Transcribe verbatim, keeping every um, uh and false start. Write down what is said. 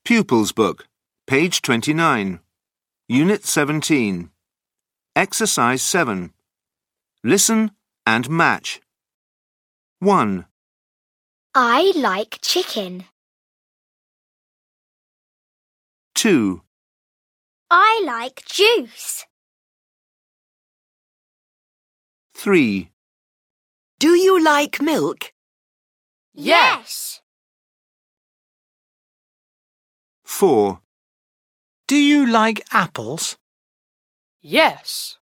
Pupils Book, page twenty-nine, Unit seventeen. Exercise seven. Listen and match. one. I like chicken. two. I like juice. three. Do you like milk? Yes. four. Do you like apples? Yes.